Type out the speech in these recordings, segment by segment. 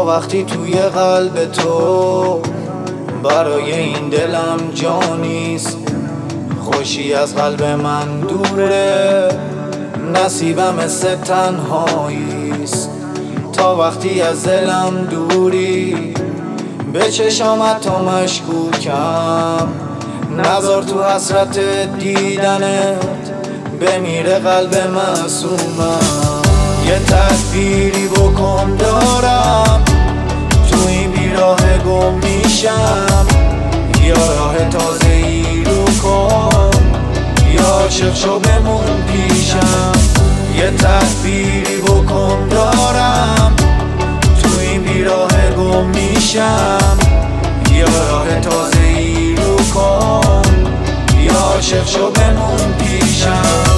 تا وقتی توی قلب تو برای این دلم جانیست، خوشی از قلب من دوره، نصیبم مثل تنهاییست. تا وقتی از دلم دوری، به چشامت تا مشکوکم، نذار تو حسرت دیدنت بمیره قلب معصومم. یه تدبیری بکن دارم، تو این بیراه گم میشم، یا راه تازه ای رو کن، یا عاشق شو بمون پیشم. یه تدبیری بکن دارم، تو این بیراه گم میشم، یا راه تازه ای رو کن، یا عاشق شو بمون پیشم.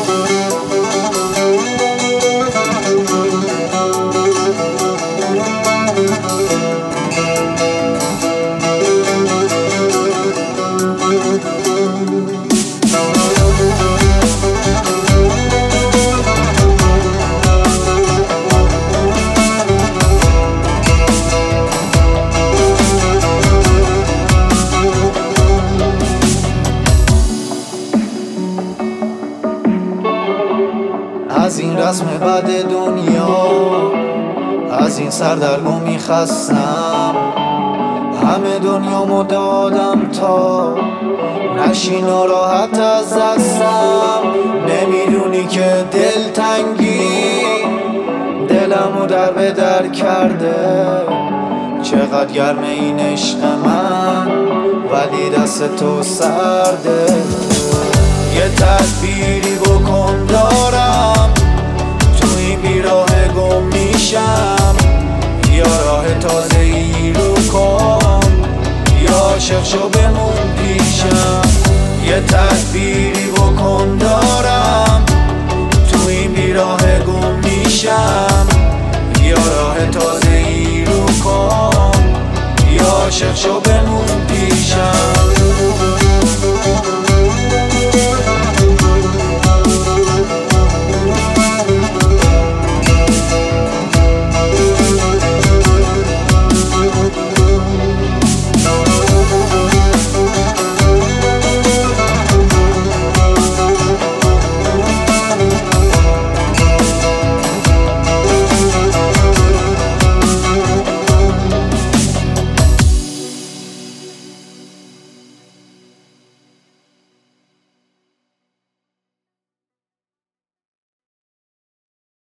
از این رسم بد دنیا، از این سردرگمی خستم، همه دنیامو دادم تا نشی ناراحت از دستم. نمیدونی که دلتنگی دلمو در به در کرده، چقدر گرم این عشق من ولی دست تو سرده. یه تدبیری بکن دارم، تو این بیراه گم میشم، یا راه تازه ای رو کن، یا عاشق شو بمون پیشم. یه تدبیری بکن دارم، تو این بیراه گم میشم، یا راه تازه ای رو کن، یا عاشق شو بمون پیشم.